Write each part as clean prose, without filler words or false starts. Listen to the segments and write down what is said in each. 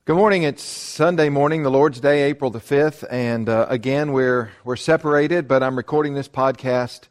Good morning. It's Sunday morning, the Lord's Day, April the 5th, and again we're separated, but I'm recording this podcast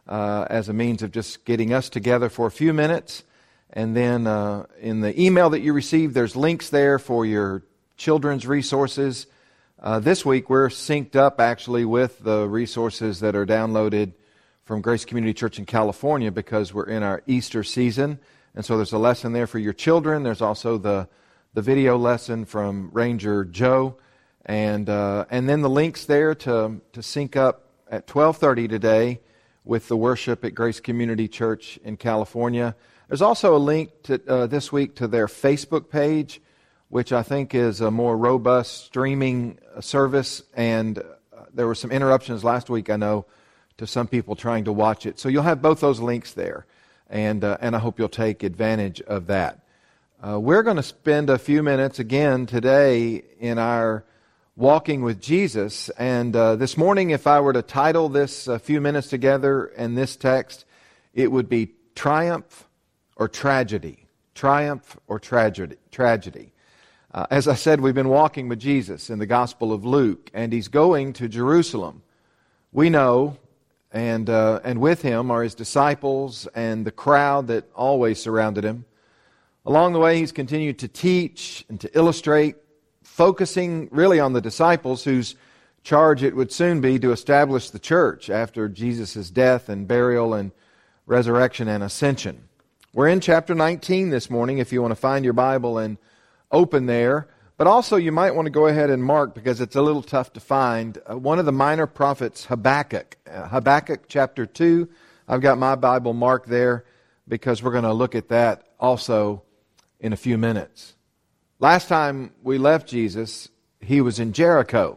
as a means of just getting us together for a few minutes. And then in the email that you received, there's links there for your children's resources. This week we're synced up actually with the resources that are downloaded from Grace Community Church in California because we're in our Easter season. And so there's a lesson there for your children. There's also the video lesson from Ranger Joe, and then the links there to sync up at 12:30 today with the worship at Grace Community Church in California. There's also a link to this week to their Facebook page, which I think is a more robust streaming service, and there were some interruptions last week, I know, to some people trying to watch it. So you'll have both those links there, and I hope you'll take advantage of that. We're going to spend a few minutes again today in our Walking with Jesus. And this morning, if I were to title this a few minutes together in this text, it would be Triumph or Tragedy. Triumph or Tragedy. As I said, we've been walking with Jesus in the Gospel of Luke, and He's going to Jerusalem. We know, and with Him are His disciples and the crowd that always surrounded Him. Along the way, He's continued to teach and to illustrate, focusing really on the disciples whose charge it would soon be to establish the church after Jesus' death and burial and resurrection and ascension. We're in chapter 19 this morning, if you want to find your Bible and open there. But also you might want to go ahead and mark, because it's a little tough to find, one of the minor prophets, Habakkuk. Habakkuk chapter 2. I've got my Bible marked there because we're going to look at that also in a few minutes. Last time we left Jesus, He was in Jericho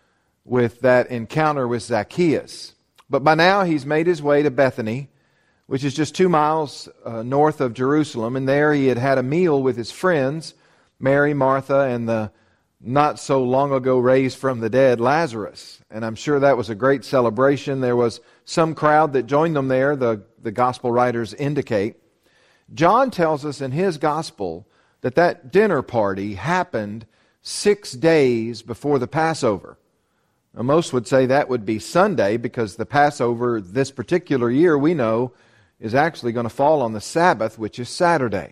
with that encounter with Zacchaeus. But by now He's made His way to Bethany, which is just 2 miles north of Jerusalem. And there He had a meal with His friends, Mary, Martha, and the not so long ago raised from the dead Lazarus. And I'm sure that was a great celebration. There was some crowd that joined them there, the gospel writers indicate. John tells us in his gospel that dinner party happened 6 days before the Passover. Now, most would say that would be Sunday, because the Passover this particular year, we know, is actually going to fall on the Sabbath, which is Saturday.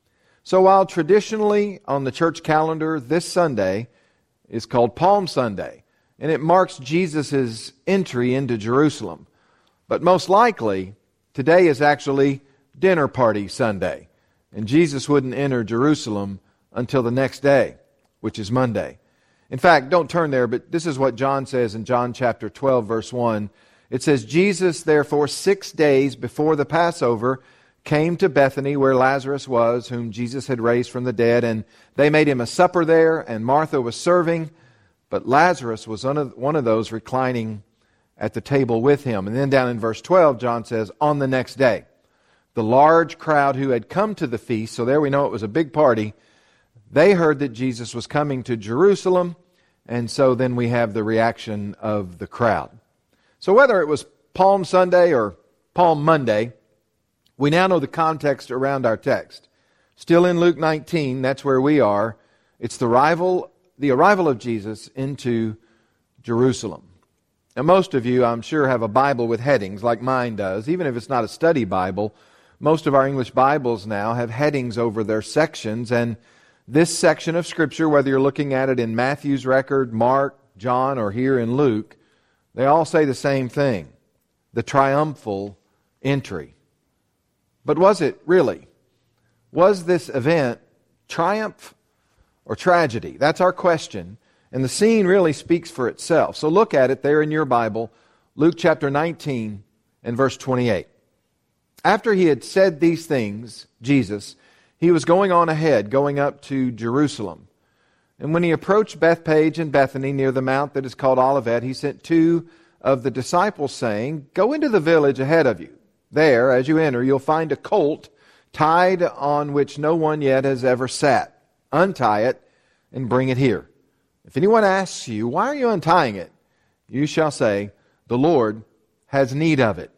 So while traditionally on the church calendar this Sunday is called Palm Sunday, and it marks Jesus' entry into Jerusalem, but most likely today is actually Dinner Party Sunday, and Jesus wouldn't enter Jerusalem until the next day, which is Monday. In fact, don't turn there, but this is what John says in John chapter 12, verse 1. It says, Jesus, therefore, 6 days before the Passover, came to Bethany, where Lazarus was, whom Jesus had raised from the dead, and they made him a supper there, and Martha was serving, but Lazarus was one of those reclining at the table with him. And then down in verse 12, John says, on the next day, the large crowd who had come to the feast, so there we know it was a big party, they heard that Jesus was coming to Jerusalem, and so then we have the reaction of the crowd. So whether it was Palm Sunday or Palm Monday, we now know the context around our text. Still in Luke 19, that's where we are. It's the arrival of Jesus into Jerusalem. Now most of you, I'm sure, have a Bible with headings like mine does, even if it's not a study Bible. Most of our English Bibles now have headings over their sections, and this section of Scripture, whether you're looking at it in Matthew's record, Mark, John, or here in Luke, they all say the same thing, the triumphal entry. But was it really? Was this event triumph or tragedy? That's our question, and the scene really speaks for itself. So look at it there in your Bible, Luke chapter 19 and verse 28. After He had said these things, Jesus, He was going on ahead, going up to Jerusalem. And when He approached Bethpage and Bethany near the mount that is called Olivet, He sent 2 of the disciples, saying, go into the village ahead of you. There, as you enter, you'll find a colt tied on which no one yet has ever sat. Untie it and bring it here. If anyone asks you, why are you untying it? You shall say, the Lord has need of it.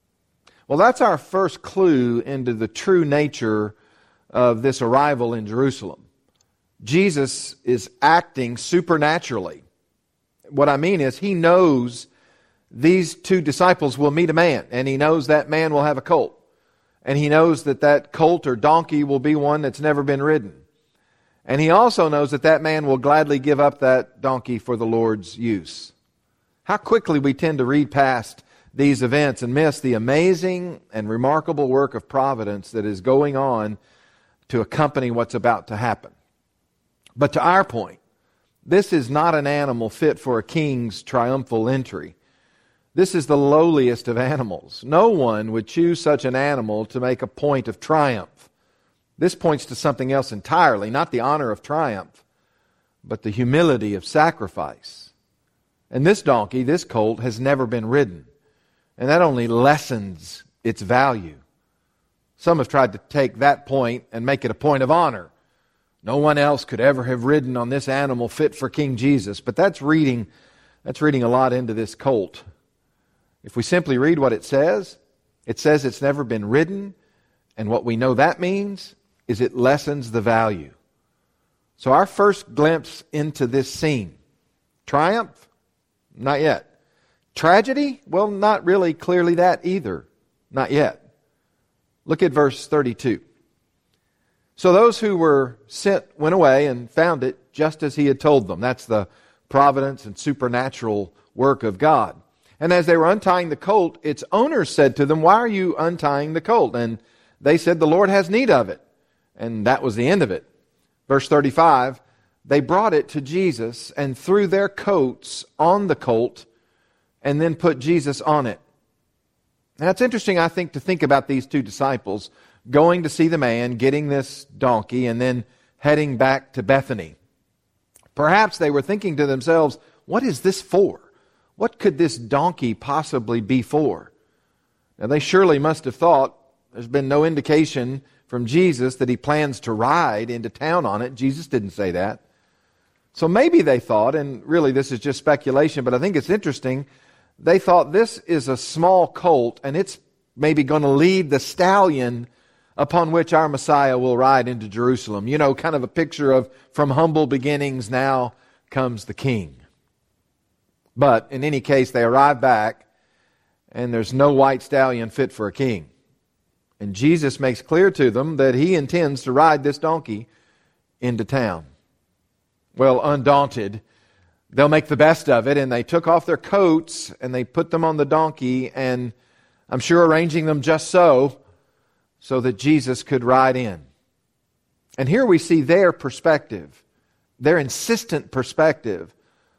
Well, that's our first clue into the true nature of this arrival in Jerusalem. Jesus is acting supernaturally. What I mean is he knows these two disciples will meet a man, and he knows that man will have a colt. And he knows that that colt or donkey will be one that's never been ridden. And he also knows that that man will gladly give up that donkey for the Lord's use. How quickly we tend to read past these events and miss the amazing and remarkable work of providence that is going on to accompany what's about to happen. But to our point, this is not an animal fit for a king's triumphal entry. This is the lowliest of animals. No one would choose such an animal to make a point of triumph. This points to something else entirely, not the honor of triumph, but the humility of sacrifice. And this donkey, this colt, has never been ridden. And that only lessens its value. Some have tried to take that point and make it a point of honor. No one else could ever have ridden on this animal fit for King Jesus. But that's reading a lot into this colt. If we simply read what it says it's never been ridden, and what we know that means is it lessens the value. So our first glimpse into this scene. Triumph? Not yet. Tragedy? Well, not really clearly that either. Not yet. Look at verse 32. So those who were sent went away and found it just as he had told them. That's the providence and supernatural work of God. And as they were untying the colt, its owner said to them, "Why are you untying the colt?" And they said, "The Lord has need of it." And that was the end of it. Verse 35, they brought it to Jesus and threw their coats on the colt and then put Jesus on it. Now it's interesting, I think, to think about these two disciples going to see the man, getting this donkey, and then heading back to Bethany. Perhaps they were thinking to themselves, what is this for? What could this donkey possibly be for? Now they surely must have thought, there's been no indication from Jesus that he plans to ride into town on it. Jesus didn't say that. So maybe they thought, and really this is just speculation, but I think it's interesting, they thought this is a small colt and it's maybe going to lead the stallion upon which our Messiah will ride into Jerusalem. You know, kind of a picture of from humble beginnings now comes the King. But in any case, they arrive back and there's no white stallion fit for a king. And Jesus makes clear to them that he intends to ride this donkey into town. Well, undaunted, they'll make the best of it, and they took off their coats and they put them on the donkey, and I'm sure arranging them just so that Jesus could ride in. And here we see their perspective, their insistent perspective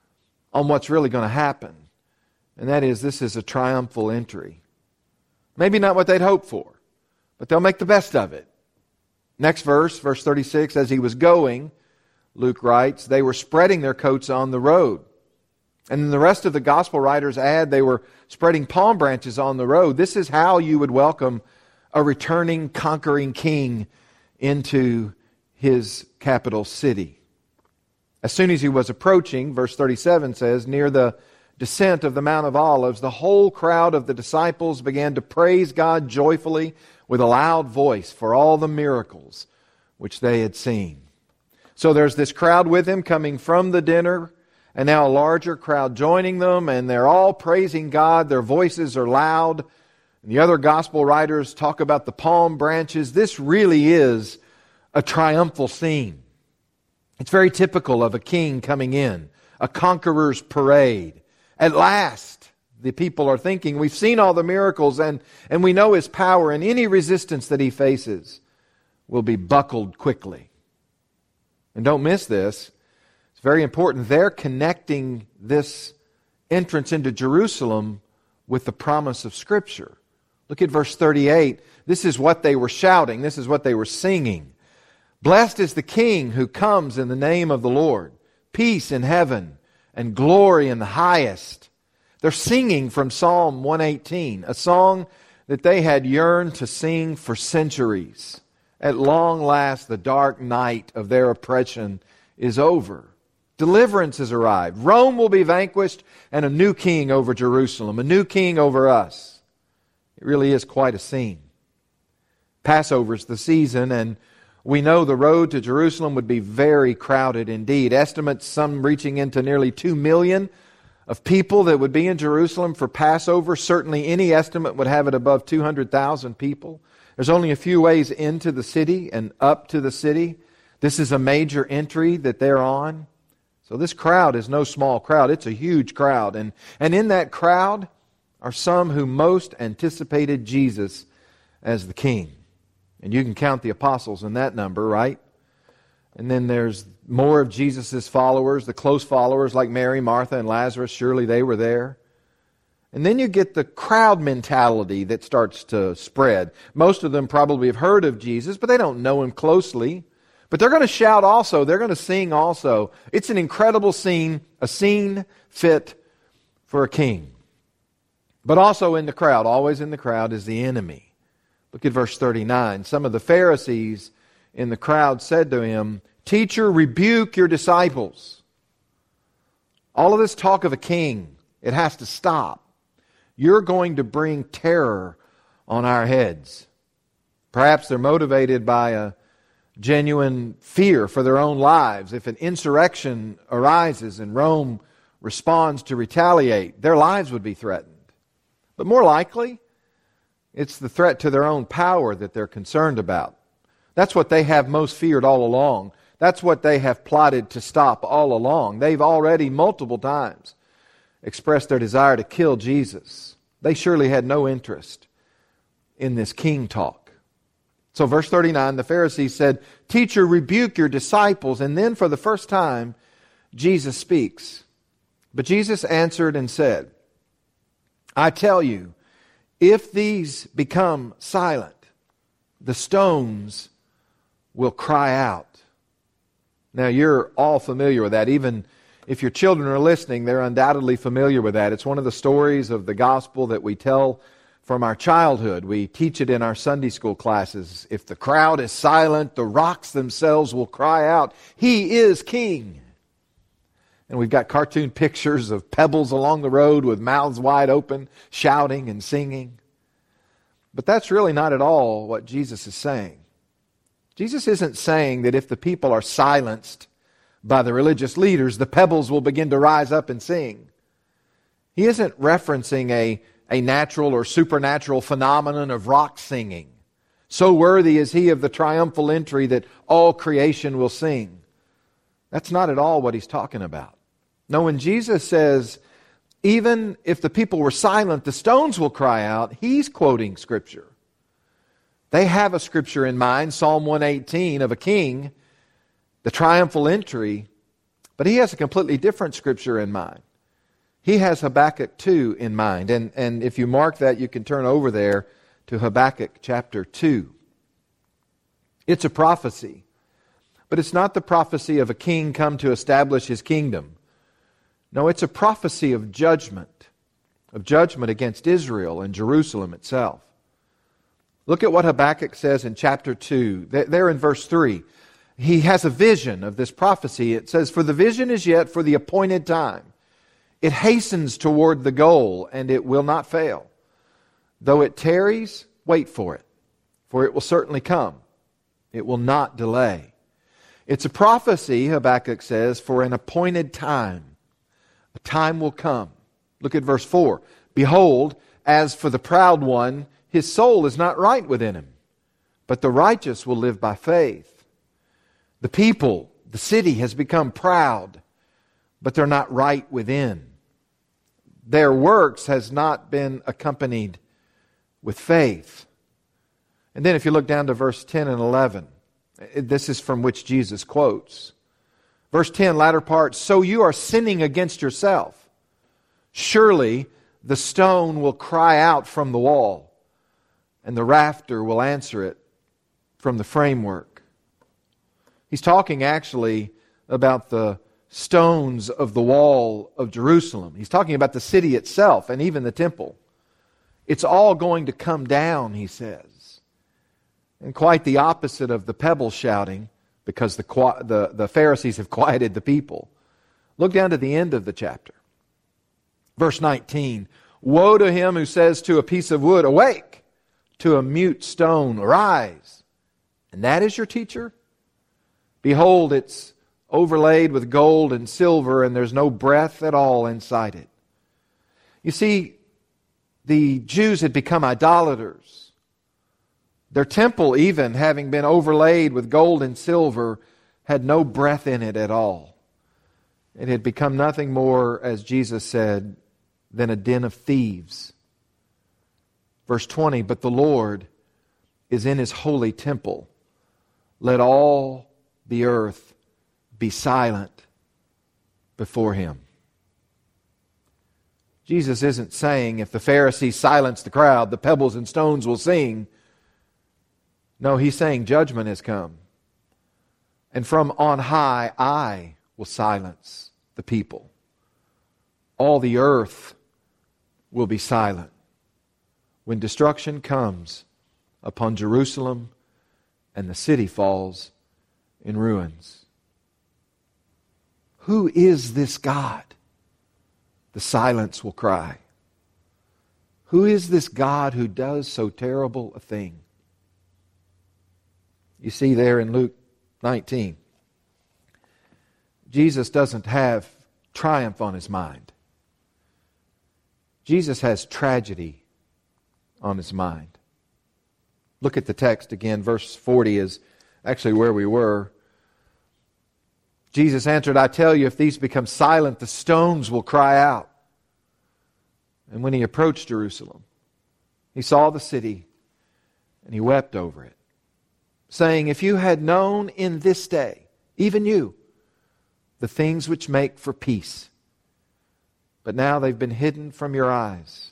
on what's really going to happen. And that is, this is a triumphal entry. Maybe not what they'd hoped for, but they'll make the best of it. Next verse, verse 36, as he was going, Luke writes, they were spreading their coats on the road. And then the rest of the gospel writers add they were spreading palm branches on the road. This is how you would welcome a returning, conquering king into his capital city. As soon as he was approaching, verse 37 says, near the descent of the Mount of Olives, the whole crowd of the disciples began to praise God joyfully with a loud voice for all the miracles which they had seen. So there's this crowd with him coming from the dinner, and now a larger crowd joining them, and they're all praising God. Their voices are loud. And the other gospel writers talk about the palm branches. This really is a triumphal scene. It's very typical of a king coming in, a conqueror's parade. At last, the people are thinking, we've seen all the miracles and we know his power, and any resistance that he faces will be buckled quickly. And don't miss this. It's very important. They're connecting this entrance into Jerusalem with the promise of Scripture. Look at verse 38. This is what they were shouting. This is what they were singing. Blessed is the King who comes in the name of the Lord. Peace in heaven and glory in the highest. They're singing from Psalm 118, a song that they had yearned to sing for centuries. At long last, the dark night of their oppression is over. Deliverance has arrived. Rome will be vanquished, and a new king over Jerusalem, a new king over us. It really is quite a scene. Passover's the season, and We know the road to Jerusalem would be very crowded indeed. Estimates, some reaching into nearly 2 million of people that would be in Jerusalem for Passover. Certainly any estimate would have it above 200,000 people. There's only a few ways into the city and up to the city. This is a major entry that they're on. So this crowd is no small crowd. It's a huge crowd. And in that crowd are some who most anticipated Jesus as the king. And you can count the apostles in that number, right? And then there's more of Jesus' followers, the close followers like Mary, Martha, and Lazarus. Surely they were there. And then you get the crowd mentality that starts to spread. Most of them probably have heard of Jesus, but they don't know Him closely. But they're going to shout also. They're going to sing also. It's an incredible scene, a scene fit for a king. But also in the crowd, always in the crowd, is the enemy. Look at verse 39. Some of the Pharisees in the crowd said to Him, "Teacher, rebuke your disciples." All of this talk of a king, it has to stop. You're going to bring terror on our heads. Perhaps they're motivated by a genuine fear for their own lives. If an insurrection arises and Rome responds to retaliate, their lives would be threatened. But more likely, it's the threat to their own power that they're concerned about. That's what they have most feared all along. That's what they have plotted to stop all along. They've already multiple times expressed their desire to kill Jesus. They surely had no interest in this king talk. So verse 39, the Pharisees said, "Teacher, rebuke your disciples." And then for the first time, Jesus speaks. But Jesus answered and said, "I tell you, if these become silent, the stones will cry out." Now you're all familiar with that. Even if your children are listening, they're undoubtedly familiar with that. It's one of the stories of the gospel that we tell from our childhood. We teach it in our Sunday school classes. If the crowd is silent, the rocks themselves will cry out, "He is king." And we've got cartoon pictures of pebbles along the road with mouths wide open, shouting and singing. But that's really not at all what Jesus is saying. Jesus isn't saying that if the people are silenced by the religious leaders, the pebbles will begin to rise up and sing. He isn't referencing a natural or supernatural phenomenon of rock singing. So worthy is He of the triumphal entry that all creation will sing. That's not at all what He's talking about. No, when Jesus says, even if the people were silent, the stones will cry out, He's quoting Scripture. They have a Scripture in mind, Psalm 118, of a king, the triumphal entry, but He has a completely different Scripture in mind. He has Habakkuk 2 in mind. And if you mark that, you can turn over there to Habakkuk chapter 2. It's a prophecy, but it's not the prophecy of a king come to establish his kingdom. No, it's a prophecy of judgment against Israel and Jerusalem itself. Look at what Habakkuk says in chapter 2. There in verse 3. He has a vision of this prophecy. It says, "For the vision is yet for the appointed time. It hastens toward the goal, and it will not fail. Though it tarries, wait for it, for it will certainly come. It will not delay." It's a prophecy, Habakkuk says, for an appointed time. A time will come. Look at verse 4. "Behold, as for the proud one, his soul is not right within him, but the righteous will live by faith." The people, the city has become proud, but they're not right within. Their works has not been accompanied with faith. And then if you look down to verse 10 and 11, this is from which Jesus quotes. Verse 10, latter part, "So you are sinning against yourself. Surely the stone will cry out from the wall, and the rafter will answer it from the framework." He's talking actually about the stones of the wall of Jerusalem. He's talking about the city itself and even the temple. It's all going to come down, he says. And quite the opposite of the pebble shouting, because the Pharisees have quieted the people. Look down to the end of the chapter. Verse 19, "Woe to him who says to a piece of wood, 'Awake,' to a mute stone, 'Arise.' And that is your teacher? Behold, it's overlaid with gold and silver, and there's no breath at all inside it. You see, the Jews had become idolaters. Their temple, even having been overlaid with gold and silver, had no breath in it at all. It had become nothing more, as Jesus said, than a den of thieves. Verse 20, but the Lord is in His holy temple. Let all the earth be silent before Him. Jesus isn't saying if the Pharisees silence the crowd, the pebbles and stones will sing. No, He's saying judgment has come. And from on high, I will silence the people. All the earth will be silent when destruction comes upon Jerusalem and the city falls in ruins. Who is this God? The silence will cry. Who is this God who does so terrible a thing? You see there in Luke 19, Jesus doesn't have triumph on His mind. Jesus has tragedy on His mind. Look at the text again. Verse 40 is actually where we were. Jesus answered, I tell you, if these become silent, the stones will cry out. And when He approached Jerusalem, He saw the city and He wept over it, saying, if you had known in this day, even you, the things which make for peace, but now they've been hidden from your eyes.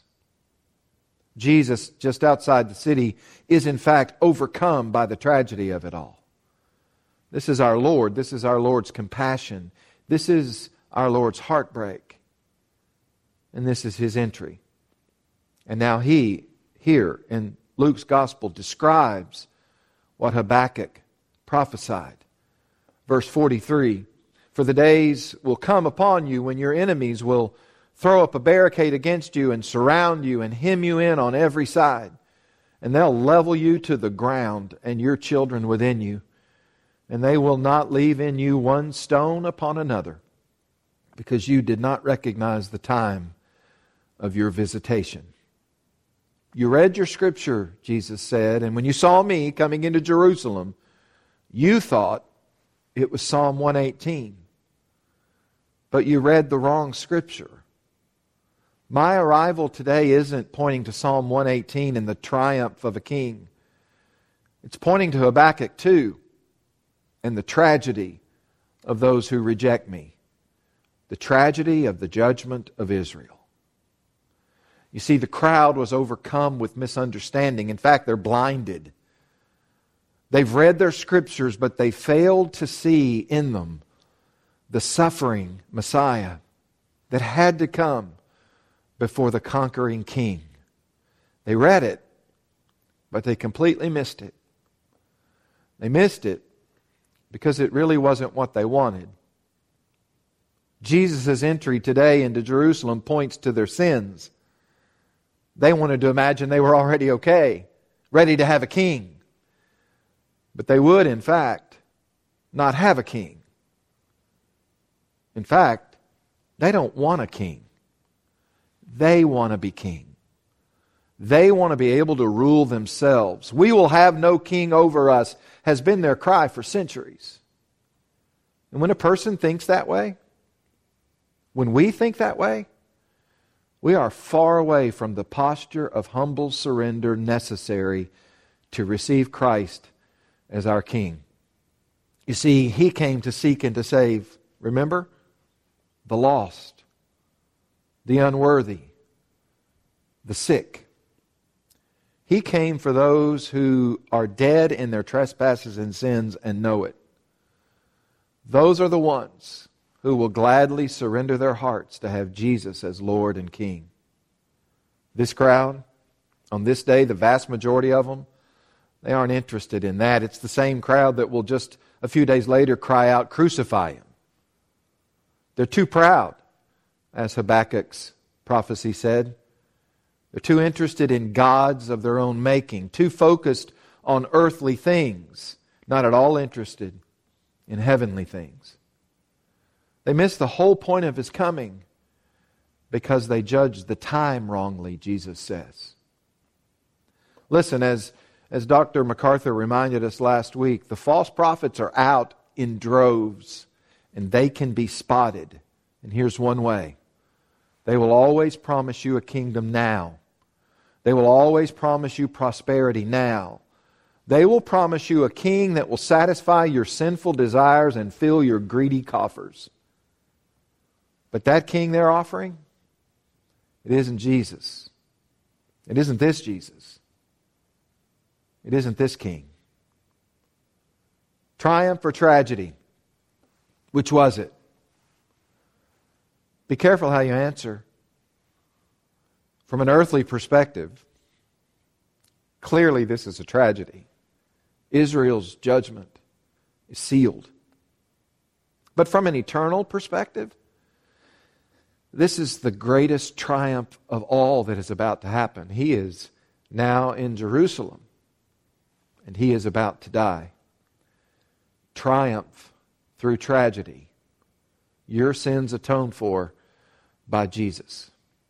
Jesus, just outside the city, is in fact overcome by the tragedy of it all. This is our Lord. This is our Lord's compassion. This is our Lord's heartbreak. And this is His entry. And now He, here in Luke's Gospel, describes what Habakkuk prophesied. Verse 43, for the days will come upon you when your enemies will throw up a barricade against you and surround you and hem you in on every side. And they'll level you to the ground and your children within you. And they will not leave in you one stone upon another, because you did not recognize the time of your visitation. You read your scripture, Jesus said, and when you saw me coming into Jerusalem, you thought it was Psalm 118. But you read the wrong scripture. My arrival today isn't pointing to Psalm 118 and the triumph of a king. It's pointing to Habakkuk 2 and the tragedy of those who reject me. The tragedy of the judgment of Israel. You see, the crowd was overcome with misunderstanding. In fact, they're blinded. They've read their scriptures, but they failed to see in them the suffering Messiah that had to come before the conquering king. They read it, but they completely missed it. They missed it because it really wasn't what they wanted. Jesus' entry today into Jerusalem points to their sins. They wanted to imagine they were already okay, ready to have a king. But they would, in fact, not have a king. In fact, they don't want a king. They want to be king. They want to be able to rule themselves. We will have no king over us has been their cry for centuries. And when a person thinks that way, when we think that way, we are far away from the posture of humble surrender necessary to receive Christ as our King. You see, He came to seek and to save, remember? The lost, the unworthy, the sick. He came for those who are dead in their trespasses and sins and know it. Those are the ones who will gladly surrender their hearts to have Jesus as Lord and King. This crowd, on this day, the vast majority of them, they aren't interested in that. It's the same crowd that will just a few days later cry out, "Crucify Him." They're too proud, as Habakkuk's prophecy said. They're too interested in gods of their own making, too focused on earthly things, not at all interested in heavenly things. They miss the whole point of His coming because they judge the time wrongly, Jesus says. Listen, as Dr. MacArthur reminded us last week, the false prophets are out in droves, and they can be spotted. And here's one way. They will always promise you a kingdom now. They will always promise you prosperity now. They will promise you a king that will satisfy your sinful desires and fill your greedy coffers. But that king they're offering, it isn't Jesus. It isn't this Jesus. It isn't this king. Triumph or tragedy? Which was it? Be careful how you answer. From an earthly perspective, clearly this is a tragedy. Israel's judgment is sealed. But from an eternal perspective, this is the greatest triumph of all that is about to happen. He is now in Jerusalem, and He is about to die. Triumph through tragedy. Your sins atoned for by Jesus.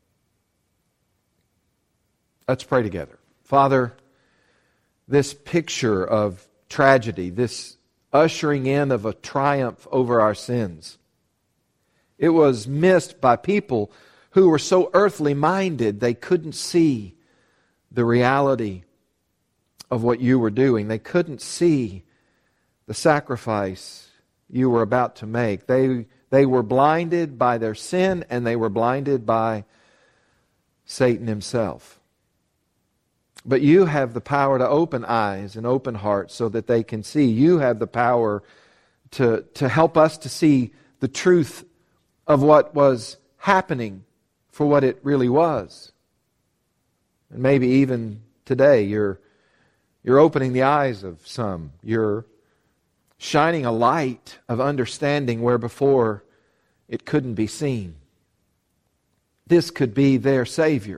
Let's pray together. Father, this picture of tragedy, this ushering in of a triumph over our sins, it was missed by people who were so earthly minded they couldn't see the reality of what You were doing. They couldn't see the sacrifice You were about to make. They were blinded by their sin, and they were blinded by Satan himself. But You have the power to open eyes and open hearts so that they can see. You have the power to help us to see the truth of what was happening for what it really was. And maybe even today you're opening the eyes of some. You're shining a light of understanding where before it couldn't be seen. This could be their Savior.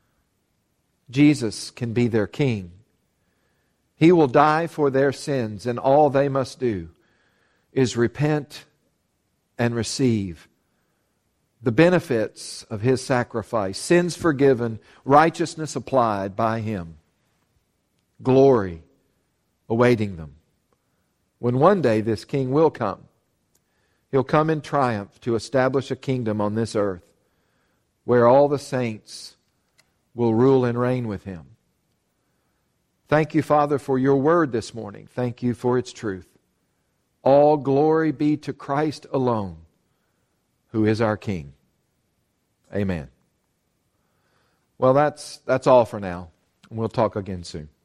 Jesus can be their King. He will die for their sins, and all they must do is repent and receive the benefits of His sacrifice, sins forgiven, righteousness applied by Him, glory awaiting them. When one day this King will come, He'll come in triumph to establish a kingdom on this earth where all the saints will rule and reign with Him. Thank You, Father, for Your word this morning. Thank You for its truth. All glory be to Christ alone, who is our King. Amen. Well, that's all for now. We'll talk again soon.